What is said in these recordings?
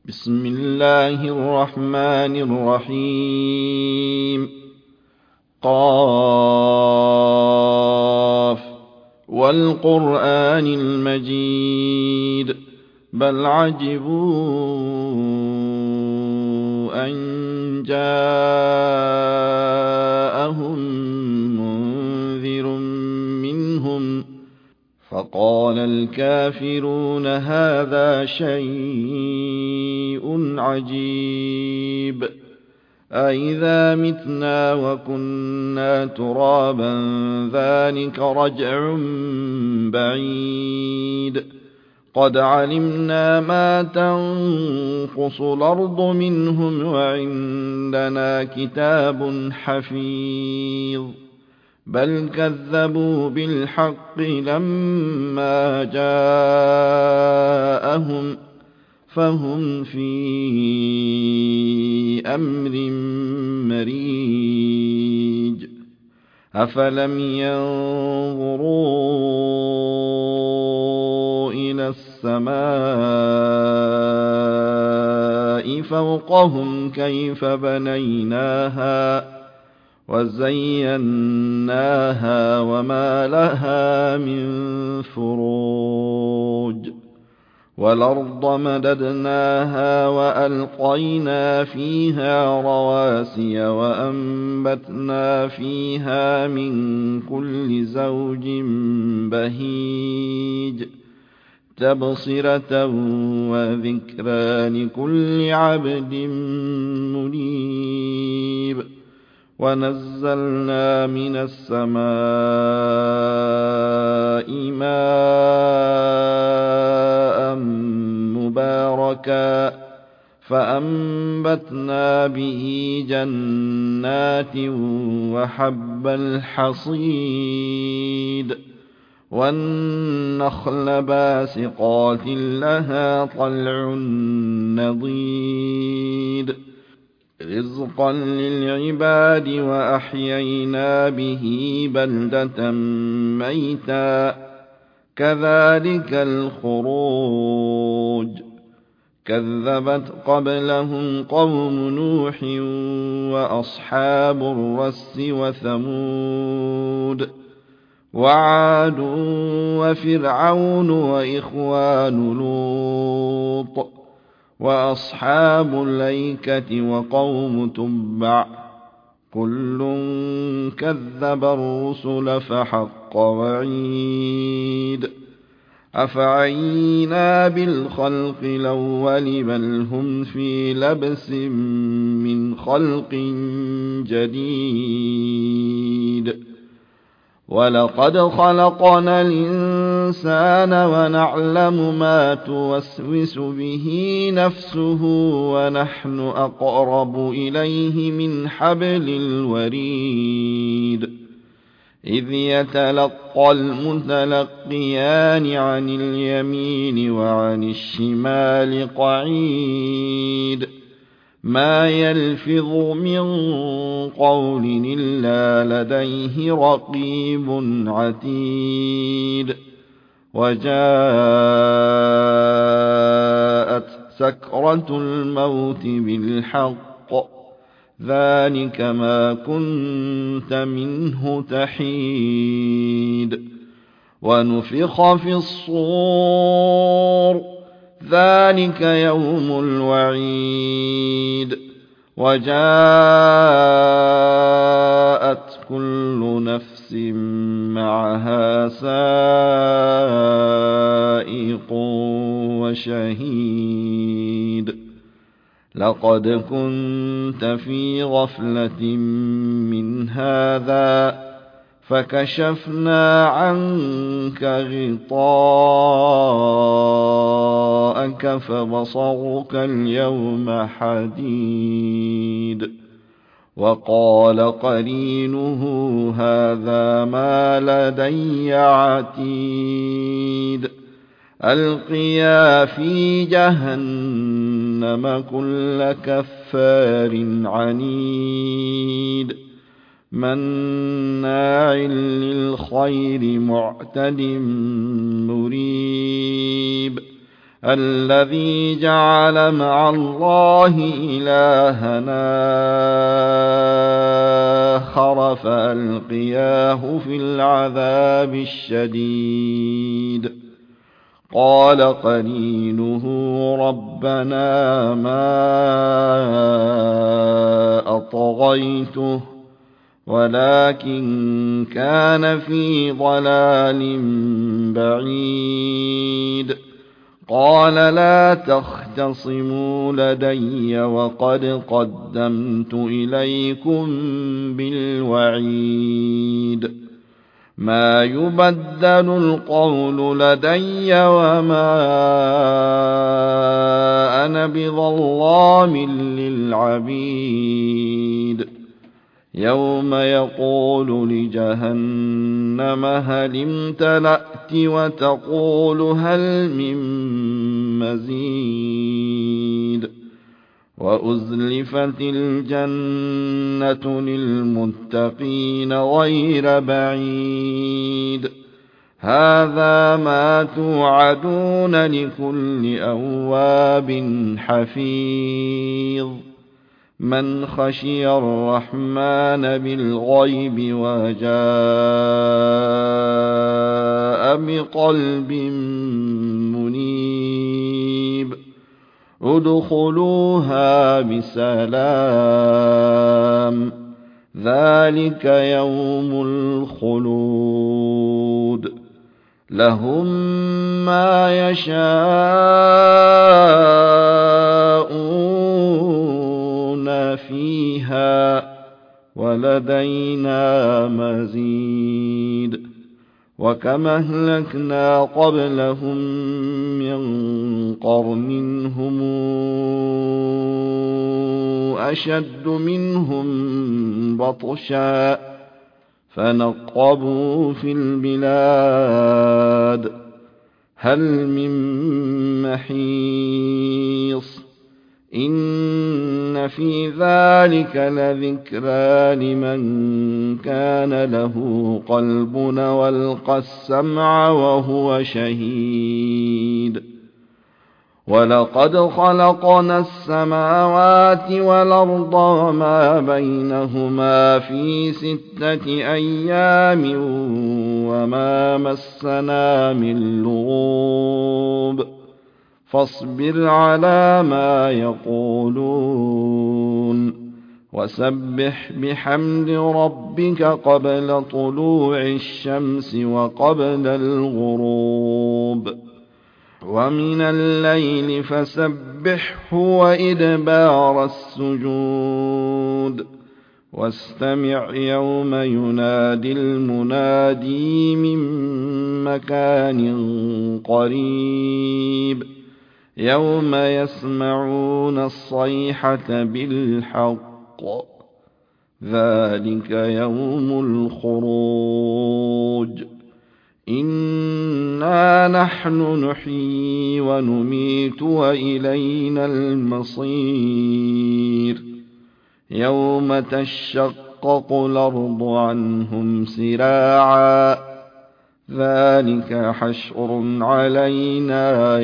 بسم الله الرحمن الرحيم. قاف والقرآن المجيد بل عجبوا أن جاءهم منذر منهم فقال الكافرون هذا شيء عجيب أإذا متنا وكنا ترابا ذلك رجع بعيد قد علمنا ما تنقص الأرض منهم وعندنا كتاب حفيظ بل كذبوا بالحق لما جاءهم فهم في أمر مريج أفلم ينظروا إلى السماء فوقهم كيف بنيناها وزيناها وما لها من فروج والأرض مددناها وألقينا فيها رواسي وأنبتنا فيها من كل زوج بهيج تبصرة وذكرى لكل عبد منيب ونزلنا من السماء ماء مباركا فأنبتنا به جنات وحب الحصيد والنخل باسقات لها طلع نضيد رزقا للعباد وأحيينا به بلدة ميتا كذلك الخروج كذبت قبلهم قوم نوح وأصحاب الرس وثمود وعاد وفرعون وإخوان لوط وأصحاب الأيكة وقوم تبع كل كذب الرسل فحق وعيد أفعينا بالخلق الأول بل هم في لبس من خلق جديد ولقد خلقنا الإنسان ونعلم ما توسوس به نفسه ونحن أقرب إليه من حبل الوريد إذ يتلقى المتلقيان عن اليمين وعن الشمال قعيد ما يلفظ من قول إلا لديه رقيب عتيد وجاءت سكرة الموت بالحق ذلك ما كنت منه تحيد ونفخ في الصور ذلك يوم الوعيد وجاءت كل نفس معها سائق وشهيد لقد كنت في غفلة من هذا فكشفنا عنك غطاءك فبصرك اليوم حديد وقال قرينه هذا ما لدي عتيد ألقيا في جهنم كل كفار عنيد مناع للخير معتد مريب الذي جعل مع الله إلهنا آخر فألقياه في العذاب الشديد قال قرينه ربنا ما أطغيته ولكن كان في ضلال بعيد قال لا تختصموا لدي وقد قدمت إليكم بالوعيد ما يبدل القول لدي وما أنا بظلام للعبيد يوم يقول لجهنم هل امتلأت وتقول هل من مزيد وأزلفت الجنة للمتقين غير بعيد هذا ما توعدون لكل أواب حفيظ من خشي الرحمن بالغيب وجاء بقلب منيب ادخلوها بسلام ذلك يوم الخلود لهم ما يشاءون فيها ولدينا مزيد وكما أهلكنا قبلهم من قرن هم أشد منهم بطشا فنقبوا في البلاد هل من محيص إن في ذلك لذكرى لمن كان له قلب والقى السمع وهو شهيد ولقد خلقنا السماوات والأرض وما بينهما في 6 أيام وما مسنا من لغوب فاصبر على ما يقولون وسبح بحمد ربك قبل طلوع الشمس وقبل الغروب ومن الليل فسبحه وإدبار السجود واستمع يوم ينادي المنادي من مكان قريب يوم يسمعون الصيحة بالحق ذلك يوم الخروج إنا نحن نحيي ونميت وإلينا المصير يوم تشقق الأرض عنهم سراعا ذلك حشر علينا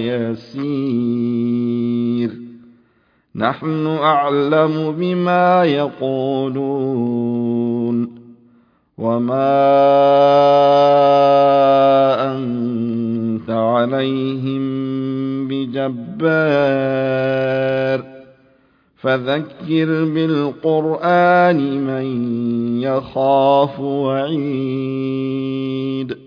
يسير نحن أعلم بما يقولون وما أنت عليهم بجبار فذكر بالقرآن من يخاف وعيد